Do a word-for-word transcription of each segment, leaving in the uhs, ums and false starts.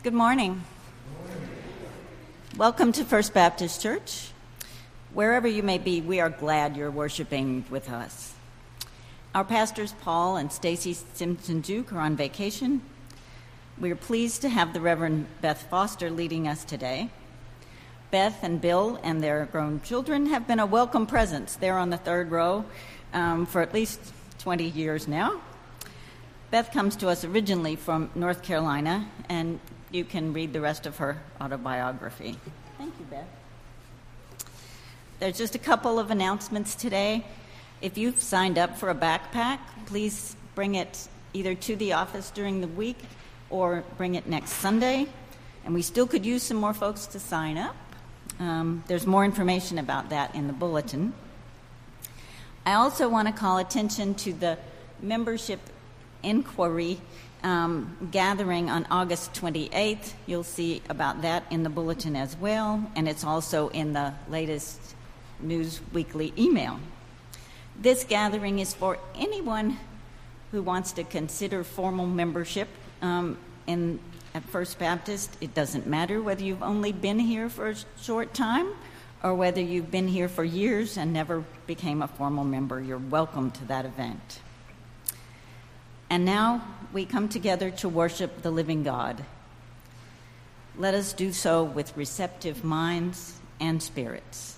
Good morning. Welcome to First Baptist Church. Wherever you may be, we are glad you're worshiping with us. Our pastors Paul and Stacy Simpson-Duke are on vacation. We are pleased to have the Reverend Beth Foster leading us today. Beth and Bill and their grown children have been a welcome presence. They're on the third row um, for at least twenty years now. Beth comes to us originally from North Carolina, and you can read the rest of her autobiography. Thank you, Beth. There's just a couple of announcements today. If you've signed up for a backpack, please bring it either to the office during the week or bring it next Sunday. And we still could use some more folks to sign up. Um, there's more information about that in the bulletin. I also want to call attention to the membership inquiry um, gathering on August twenty-eighth. You'll see about that in the bulletin as well, and it's also in the latest News Weekly email. This gathering is for anyone who wants to consider formal membership um, in at First Baptist. It doesn't matter whether you've only been here for a short time or whether you've been here for years and never became a formal member. You're welcome to that event. And now we come together to worship the living God. Let us do so with receptive minds and spirits.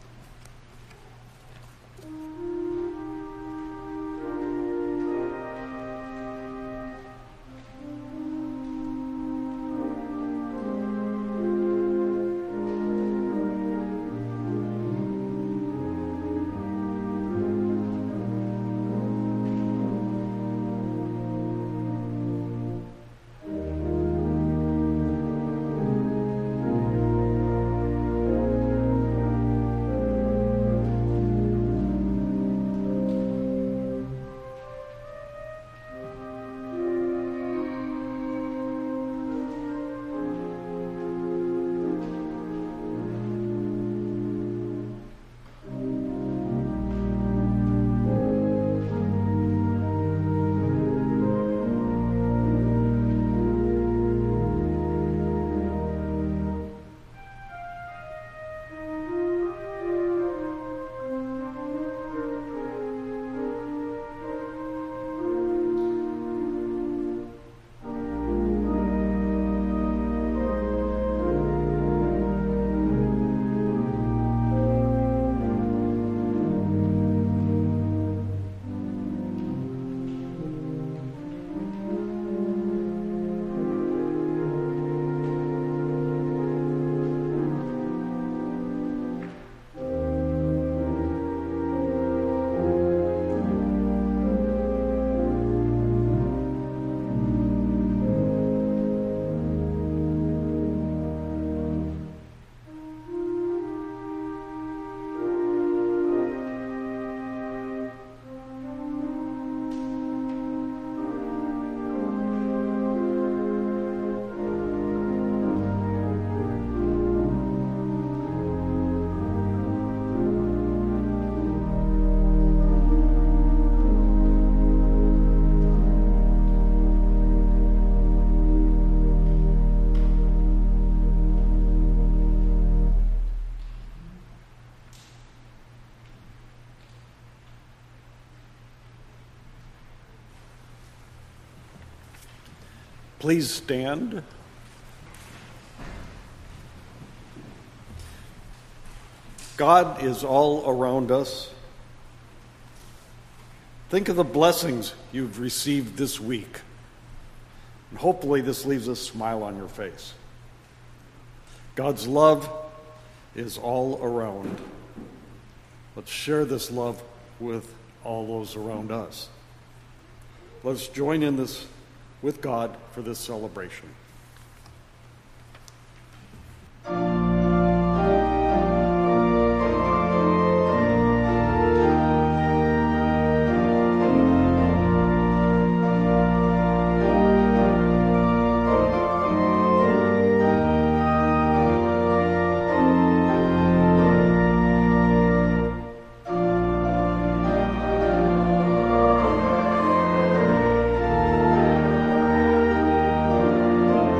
Please stand. God is all around us. Think of the blessings you've received this week. And hopefully this leaves a smile on your face. God's love is all around. Let's share this love with all those around us. Let's join in this with God for this celebration. Thank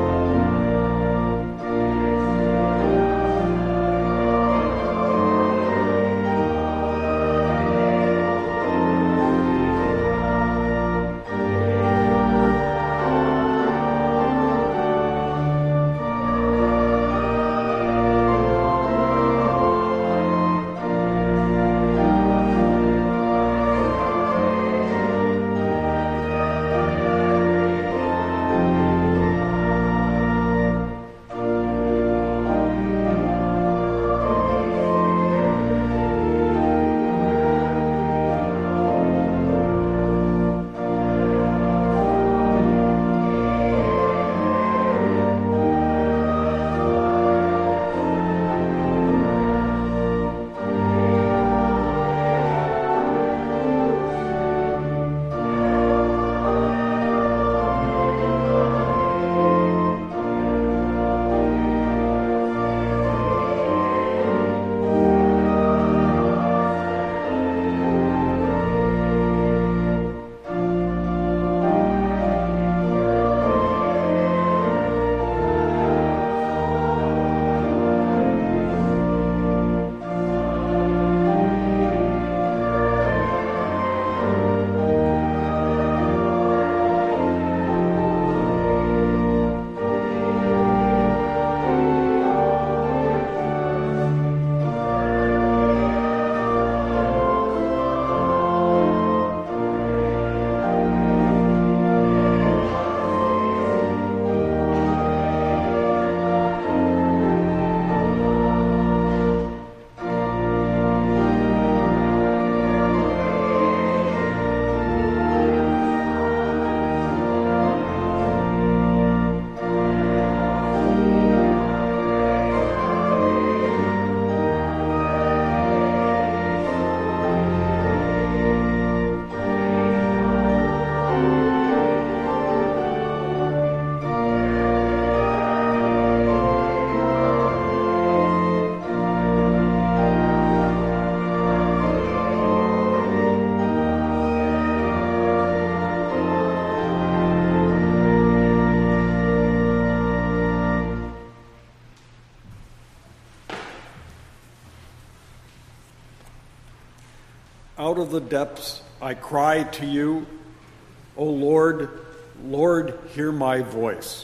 of the depths I cry to you. O Lord, Lord, hear my voice.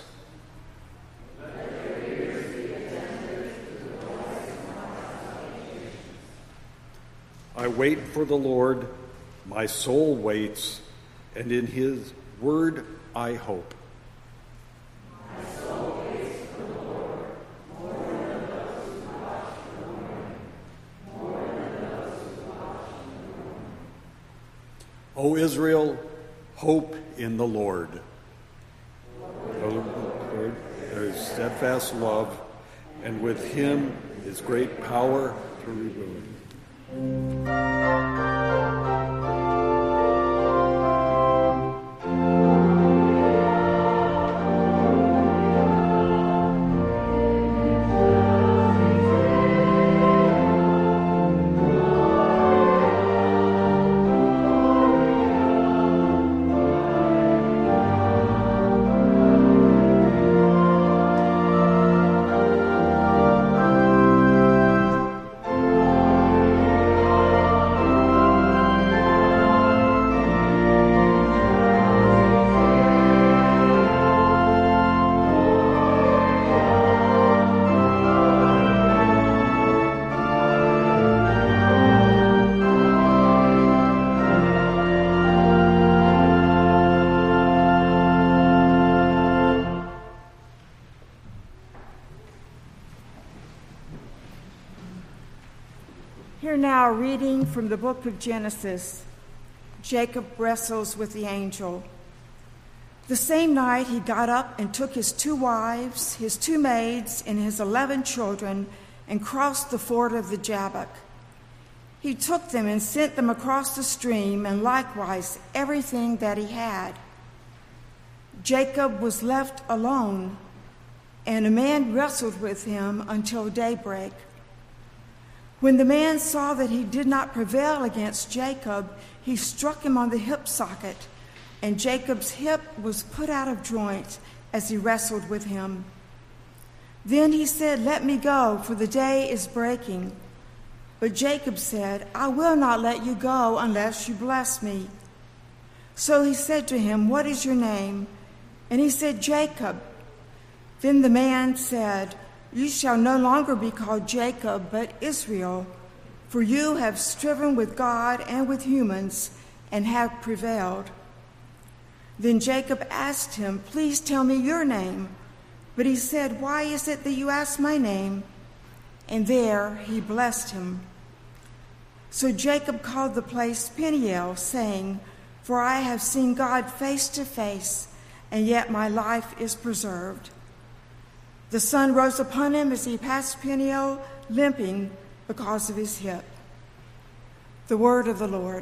I wait for the Lord, my soul waits, and in his word I hope. My soul waits for the Lord, more than those who watch for the morning, more than those who watch for the morning. O Israel, hope in the Lord. O Lord, there is steadfast love, and with him is great power to ruin. Hear now a reading from the book of Genesis. Jacob wrestles with the angel. The same night he got up and took his two wives, his two maids, and his eleven children and crossed the ford of the Jabbok. He took them and sent them across the stream, and likewise everything that he had. Jacob was left alone, and a man wrestled with him until daybreak. When the man saw that he did not prevail against Jacob, he struck him on the hip socket, and Jacob's hip was put out of joint as he wrestled with him. Then he said, "Let me go, for the day is breaking." But Jacob said, "I will not let you go unless you bless me." So he said to him, "What is your name?" And he said, "Jacob." Then the man said, "You shall no longer be called Jacob, but Israel, for you have striven with God and with humans and have prevailed." Then Jacob asked him, "Please tell me your name." But he said, "Why is it that you ask my name?" And there he blessed him. So Jacob called the place Peniel, saying, "For I have seen God face to face, and yet my life is preserved." The sun rose upon him as he passed Peniel, limping because of his hip. The word of the Lord.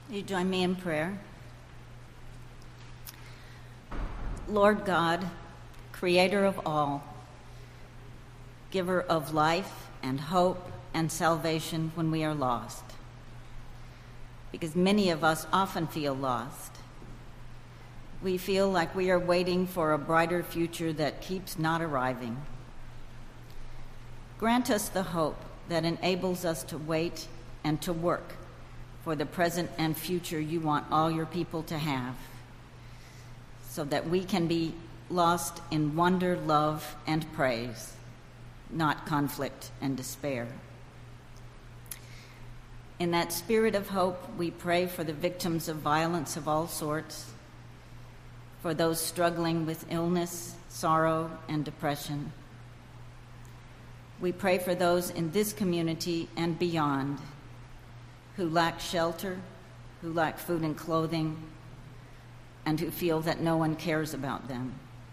You join me in prayer. Lord God, creator of all, giver of life and hope and salvation when we are lost, because many of us often feel lost. We feel like we are waiting for a brighter future that keeps not arriving. Grant us the hope that enables us to wait and to work for the present and future you want all your people to have, so that we can be lost in wonder, love, and praise, not conflict and despair. In that spirit of hope, we pray for the victims of violence of all sorts, for those struggling with illness, sorrow, and depression. We pray for those in this community and beyond who lack shelter, who lack food and clothing, and who feel that no one cares about them.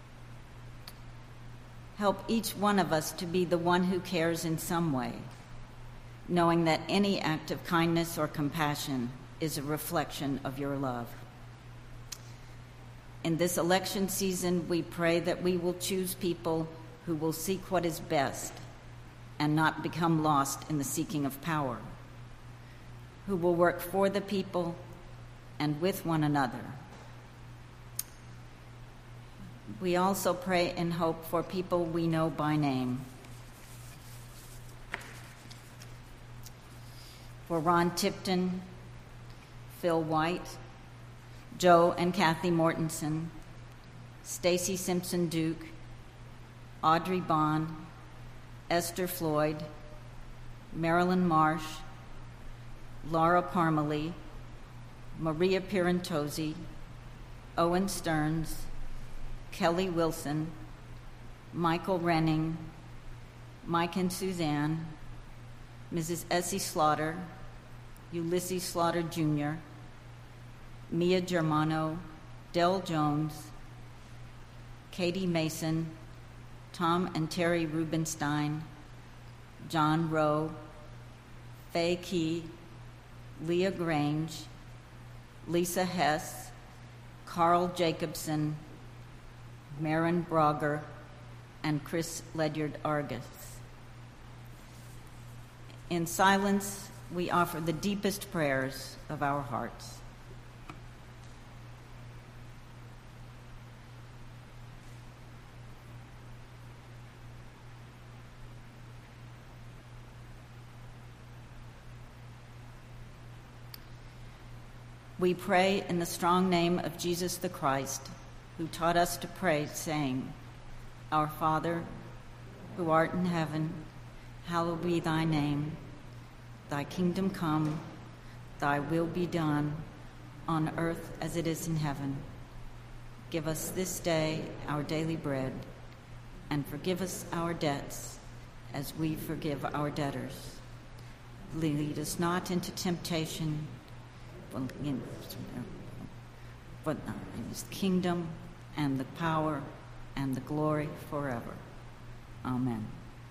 Help each one of us to be the one who cares in some way, knowing that any act of kindness or compassion is a reflection of your love. In this election season, we pray that we will choose people who will seek what is best and not become lost in the seeking of power, who will work for the people and with one another. We also pray and hope for people we know by name. For Ron Tipton, Phil White, Joe and Kathy Mortensen, Stacy Simpson Duke, Audrey Bond, Esther Floyd, Marilyn Marsh, Laura Parmalee, Maria Pirantozzi, Owen Stearns, Kelly Wilson, Michael Renning, Mike and Suzanne, Missus Essie Slaughter, Ulysses Slaughter Junior, Mia Germano, Del Jones, Katie Mason, Tom and Terry Rubenstein, John Rowe, Faye Key, Leah Grange, Lisa Hess, Carl Jacobson, Maren Brogger, and Chris Ledyard Argus. In silence, we offer the deepest prayers of our hearts. We pray in the strong name of Jesus the Christ, who taught us to pray, saying, Our Father, who art in heaven, hallowed be thy name. Thy kingdom come, thy will be done, on earth as it is in heaven. Give us this day our daily bread, and forgive us our debts, as we forgive our debtors. Lead us not into temptation, but in his kingdom and the power and the glory forever. Amen.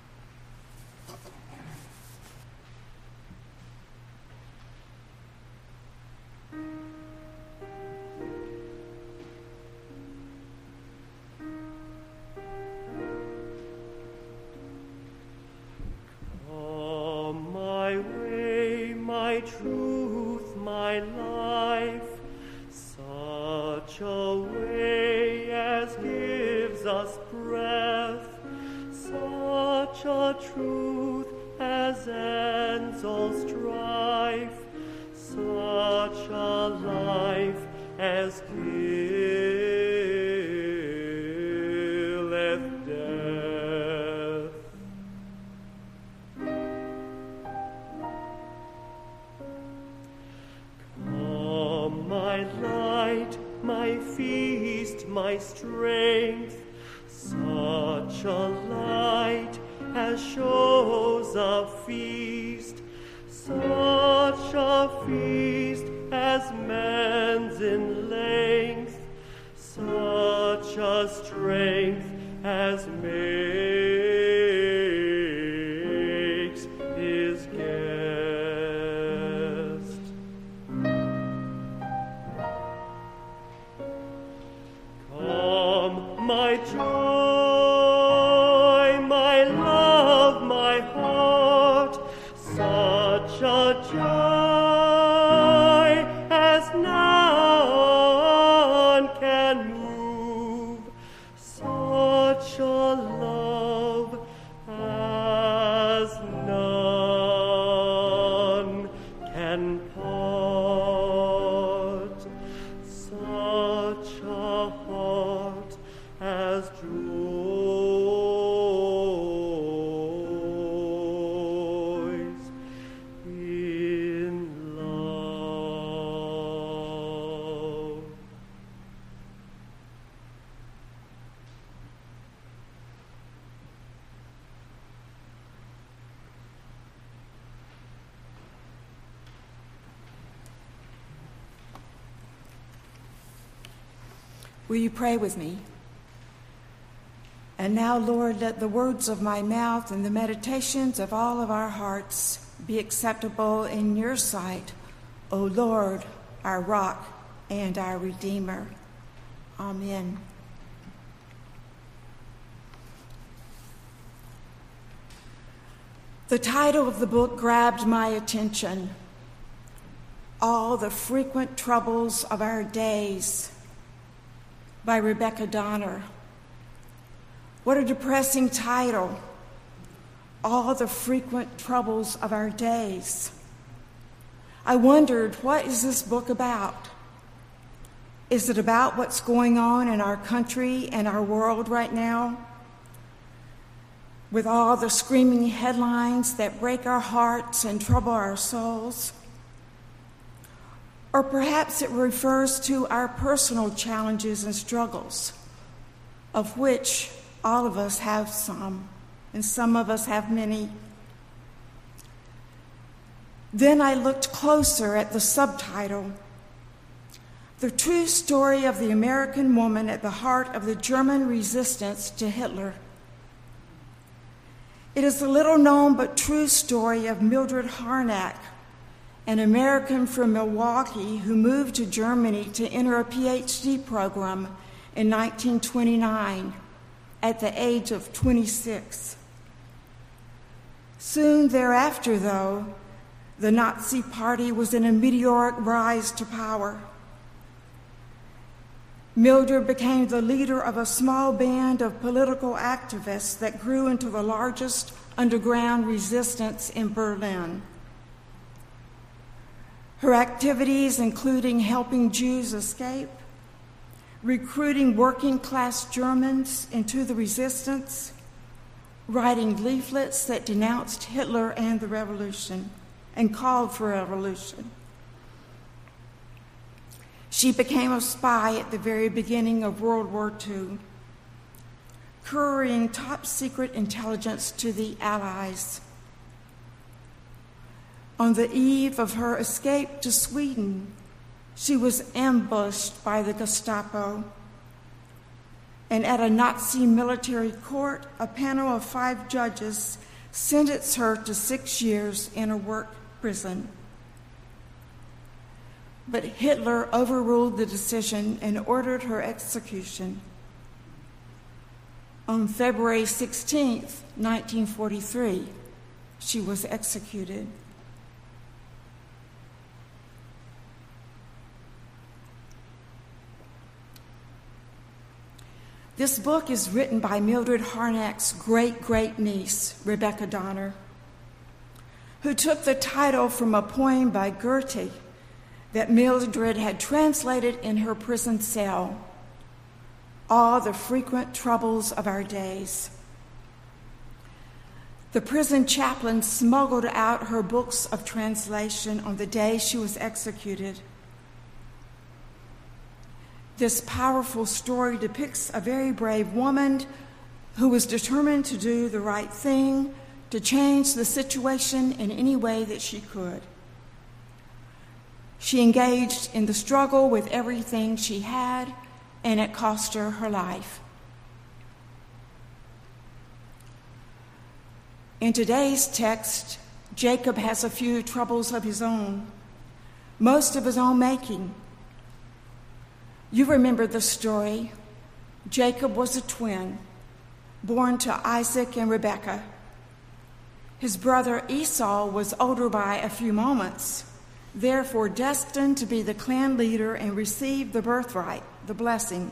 Come my way, my truth, my life, such a way as gives us breath, such a truth as ends all strife, such a life as killeth death. Come my light, my feast, my strength, such a light as shows a feast, such a feast as mends in length, such a strength as makes his guest. Will you pray with me? And now, Lord, let the words of my mouth and the meditations of all of our hearts be acceptable in your sight, O Lord, our rock and our Redeemer. Amen. The title of the book grabbed my attention. All the Frequent Troubles of Our Days by Rebecca Donner. What a depressing title. All the frequent troubles of our days. I wondered, what is this book about? Is it about what's going on in our country and our world right now? With all the screaming headlines that break our hearts and trouble our souls? Or perhaps it refers to our personal challenges and struggles, of which all of us have some, and some of us have many. Then I looked closer at the subtitle, The True Story of the American Woman at the Heart of the German Resistance to Hitler. It is the little-known but true story of Mildred Harnack, an American from Milwaukee who moved to Germany to enter a P H D program in nineteen twenty-nine at the age of twenty-six. Soon thereafter, though, the Nazi Party was in a meteoric rise to power. Mildred became the leader of a small band of political activists that grew into the largest underground resistance in Berlin. Her activities including helping Jews escape, recruiting working-class Germans into the resistance, writing leaflets that denounced Hitler and the revolution and called for a revolution. She became a spy at the very beginning of World War Two, couriering top-secret intelligence to the Allies. On the eve of her escape to Sweden, she was ambushed by the Gestapo, and at a Nazi military court, a panel of five judges sentenced her to six years in a work prison. But Hitler overruled the decision and ordered her execution. On February sixteenth, nineteen forty-three, she was executed. This book is written by Mildred Harnack's great-great-niece, Rebecca Donner, who took the title from a poem by Goethe that Mildred had translated in her prison cell, All the Frequent Troubles of Our Days. The prison chaplain smuggled out her books of translation on the day she was executed. This powerful story depicts a very brave woman who was determined to do the right thing, to change the situation in any way that she could. She engaged in the struggle with everything she had, and it cost her her life. In today's text, Jacob has a few troubles of his own, most of his own making. You remember the story. Jacob was a twin, born to Isaac and Rebekah. His brother Esau was older by a few moments, therefore destined to be the clan leader and receive the birthright, the blessing.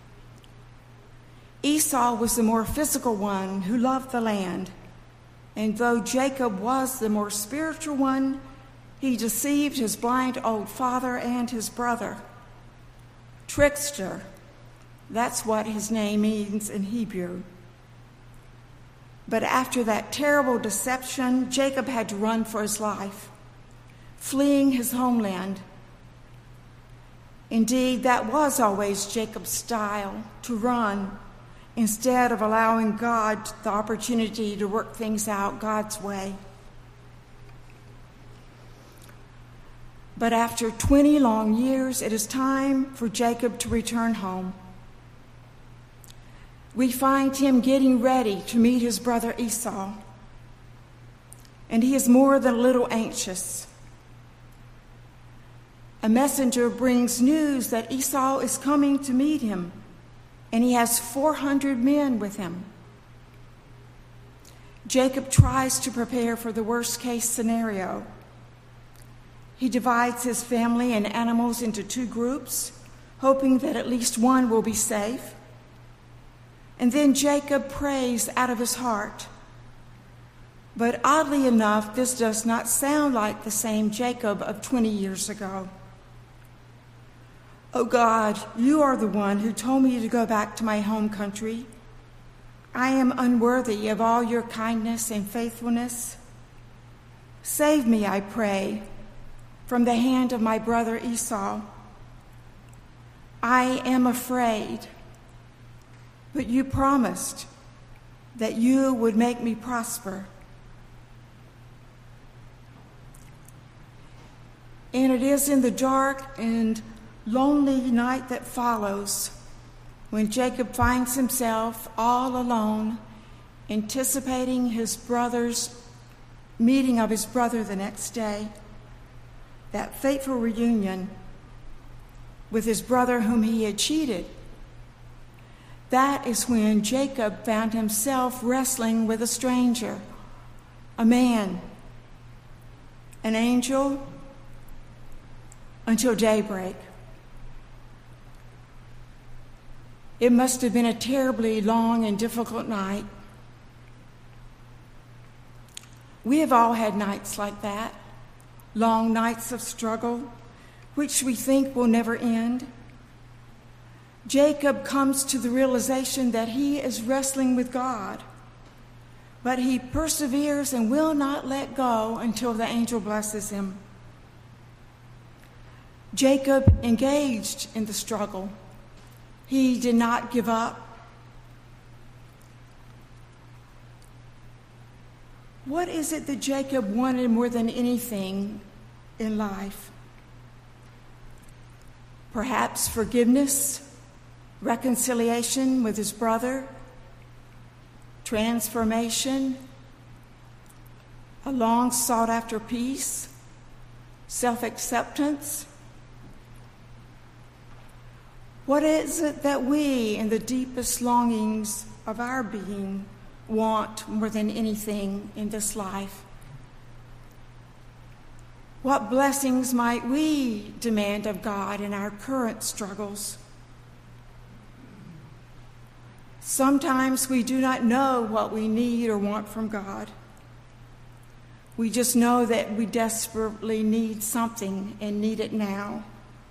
Esau was the more physical one who loved the land, and though Jacob was the more spiritual one, he deceived his blind old father and his brother. Trickster, that's what his name means in Hebrew. But after that terrible deception, Jacob had to run for his life, fleeing his homeland. Indeed, that was always Jacob's style, to run, instead of allowing God the opportunity to work things out God's way. But after twenty long years, it is time for Jacob to return home. we find him getting ready to meet his brother Esau. And he is more than a little anxious. A messenger brings news that Esau is coming to meet him, and he has four hundred men with him. Jacob tries to prepare for the worst-case scenario. He divides his family and animals into two groups, hoping that at least one will be safe. And then Jacob prays out of his heart. But oddly enough, this does not sound like the same Jacob of twenty years ago. "Oh God, you are the one who told me to go back to my home country. I am unworthy of all your kindness and faithfulness. Save me, I pray, from the hand of my brother Esau. I am afraid, but you promised that you would make me prosper." And it is in the dark and lonely night that follows when Jacob finds himself all alone, anticipating his brother's meeting of his brother the next day, that fateful reunion with his brother whom he had cheated. That is when Jacob found himself wrestling with a stranger, a man, an angel, until daybreak. It must have been a terribly long and difficult night. We have all had nights like that, long nights of struggle, which we think will never end. Jacob comes to the realization that he is wrestling with God, but he perseveres and will not let go until the angel blesses him. Jacob engaged in the struggle. He did not give up. What is it that Jacob wanted more than anything in life? Perhaps forgiveness, reconciliation with his brother, transformation, a long sought after peace, self-acceptance. What is it that we, in the deepest longings of our being, want more than anything in this life? What blessings might we demand of God in our current struggles? Sometimes we do not know what we need or want from God. We just know that we desperately need something and need it now.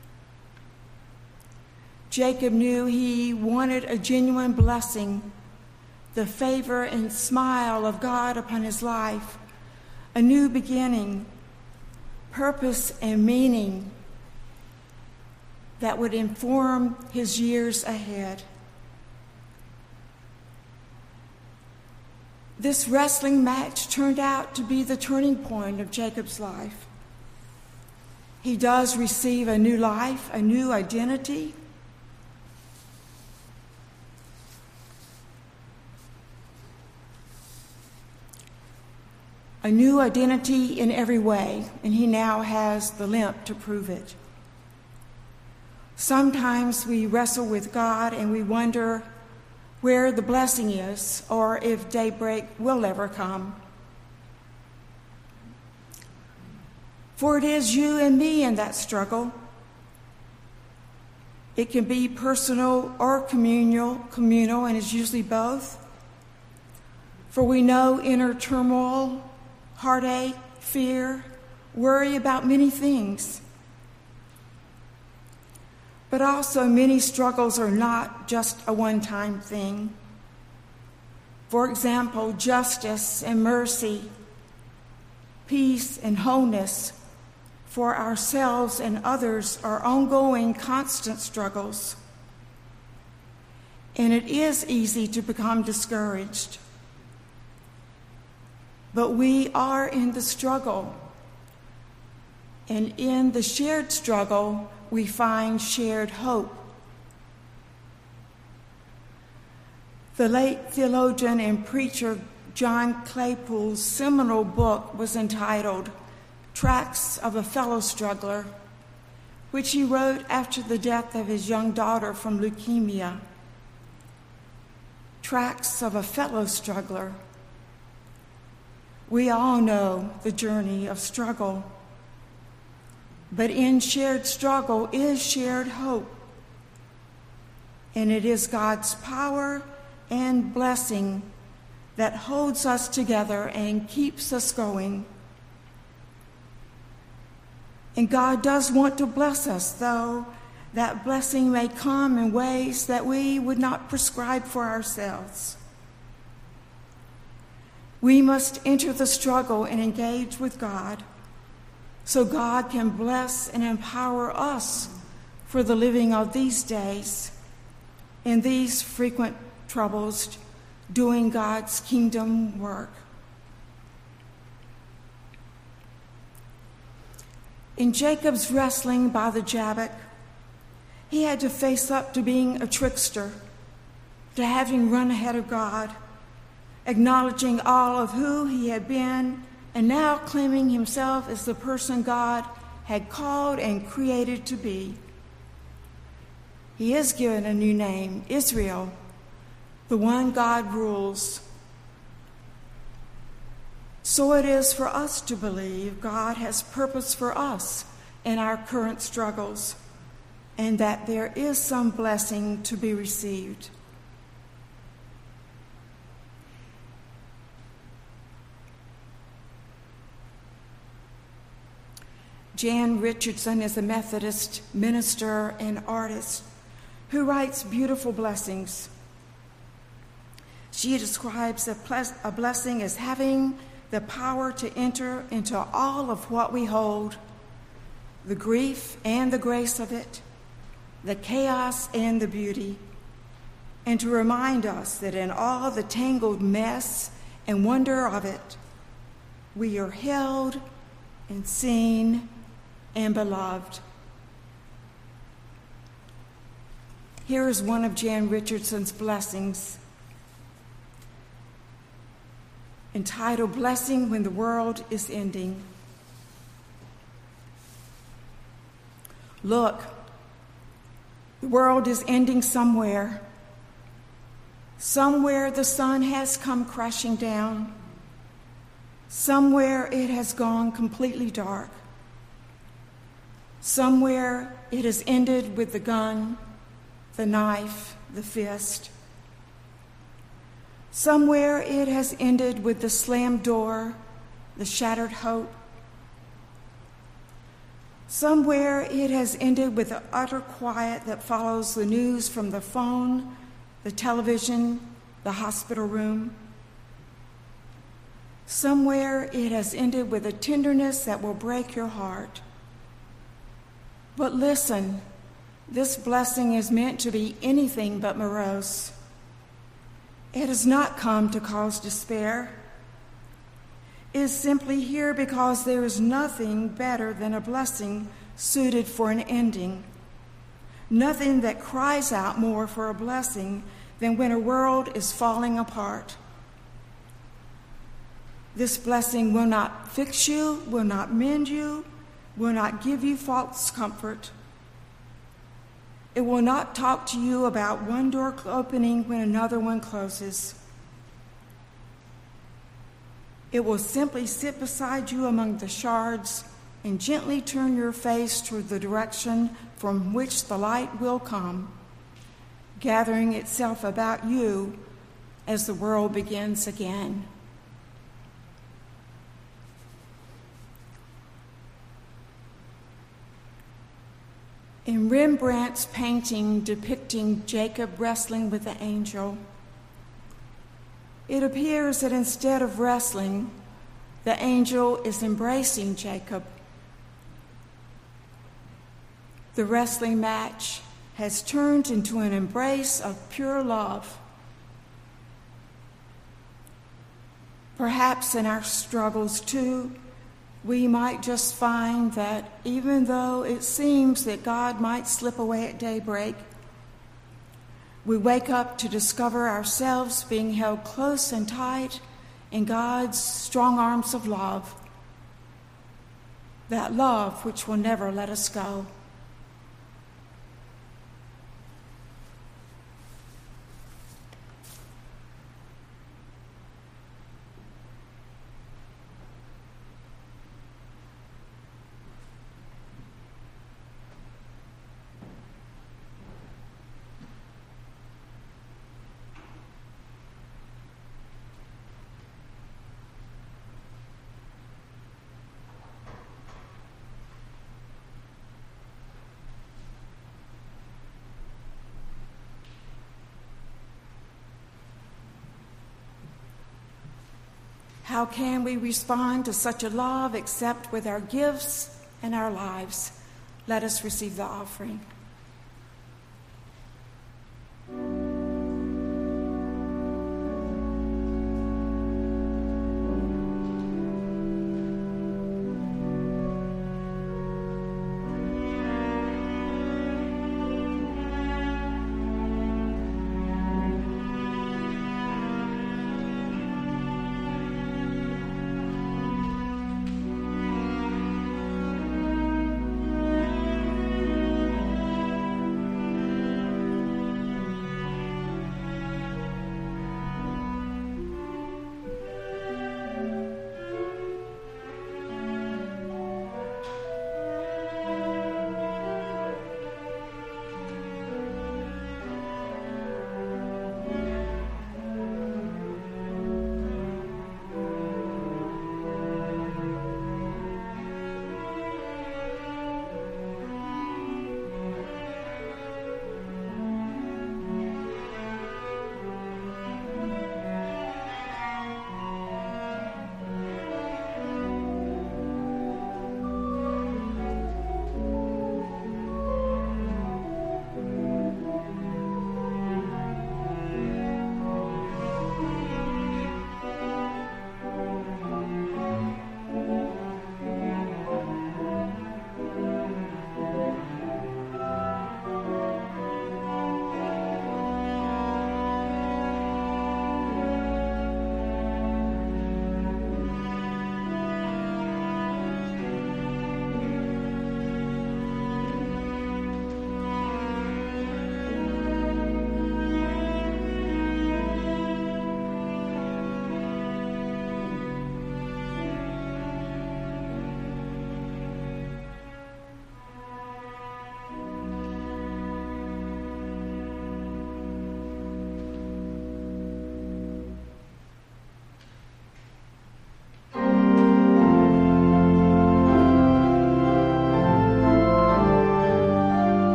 Jacob knew he wanted a genuine blessing, the favor and smile of God upon his life, a new beginning, purpose and meaning that would inform his years ahead. This wrestling match turned out to be the turning point of Jacob's life. He does receive a new life, a new identity. A new identity in every way, and he now has the limp to prove it. Sometimes we wrestle with God and we wonder where the blessing is or if daybreak will ever come. For it is you and me in that struggle. It can be personal or communal, communal, and it's usually both. For we know inner turmoil, heartache, fear, worry about many things. But also many struggles are not just a one-time thing. For example, justice and mercy, peace and wholeness for ourselves and others are ongoing, constant struggles. And it is easy to become discouraged. But we are in the struggle. And in the shared struggle, we find shared hope. The late theologian and preacher John Claypool's seminal book was entitled Tracts of a Fellow Struggler, which he wrote after the death of his young daughter from leukemia. Tracts of a Fellow Struggler. We all know the journey of struggle, but in shared struggle is shared hope, and it is God's power and blessing that holds us together and keeps us going. And God does want to bless us, though that blessing may come in ways that we would not prescribe for ourselves. We must enter the struggle and engage with God so God can bless and empower us for the living of these days in these frequent troubles, doing God's kingdom work. In Jacob's wrestling by the Jabbok, he had to face up to being a trickster, to having run ahead of God, acknowledging all of who he had been, and now claiming himself as the person God had called and created to be. He is given a new name, Israel, the one God rules. So it is for us to believe God has purpose for us in our current struggles, and that there is some blessing to be received. Jan Richardson is a Methodist minister and artist who writes beautiful blessings. She describes a, ple- a blessing as having the power to enter into all of what we hold, the grief and the grace of it, the chaos and the beauty, and to remind us that in all the tangled mess and wonder of it, we are held and seen and beloved. Here is one of Jan Richardson's blessings, entitled Blessing When the World is Ending. Look, the world is ending somewhere. Somewhere the sun has come crashing down. Somewhere it has gone completely dark. Somewhere it has ended with the gun, the knife, the fist. Somewhere it has ended with the slammed door, the shattered hope. Somewhere it has ended with the utter quiet that follows the news from the phone, the television, the hospital room. Somewhere it has ended with a tenderness that will break your heart. But listen, this blessing is meant to be anything but morose. It has not come to cause despair. It is simply here because there is nothing better than a blessing suited for an ending. Nothing that cries out more for a blessing than when a world is falling apart. This blessing will not fix you, will not mend you, will not give you false comfort. It will not talk to you about one door opening when another one closes. It will simply sit beside you among the shards and gently turn your face toward the direction from which the light will come, gathering itself about you as the world begins again. In Rembrandt's painting depicting Jacob wrestling with the angel, it appears that instead of wrestling, the angel is embracing Jacob. The wrestling match has turned into an embrace of pure love. Perhaps in our struggles, too, we might just find that even though it seems that God might slip away at daybreak, We wake up to discover ourselves being held close and tight in God's strong arms of love, that love which will never let us go. How can we respond to such a love except with our gifts and our lives? Let us receive the offering.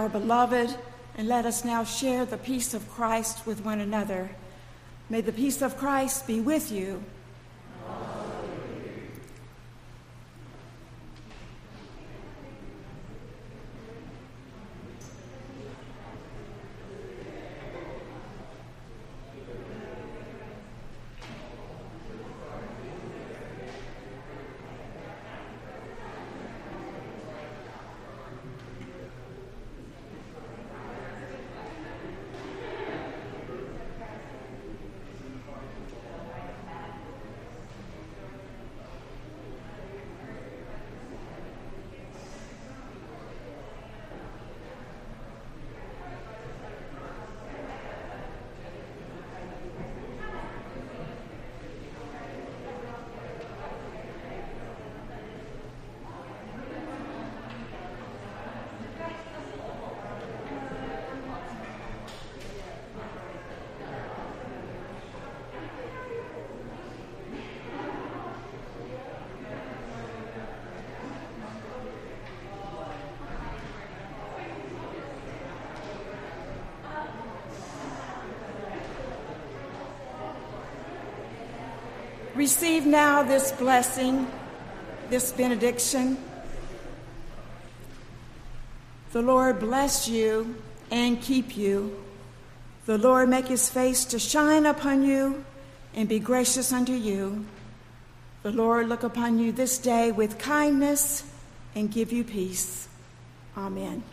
our beloved, and let us now share the peace of Christ with one another. May the peace of Christ be with you. Receive now this blessing, this benediction. The Lord bless you and keep you. The Lord make his face to shine upon you and be gracious unto you. The Lord look upon you this day with kindness and give you peace. Amen.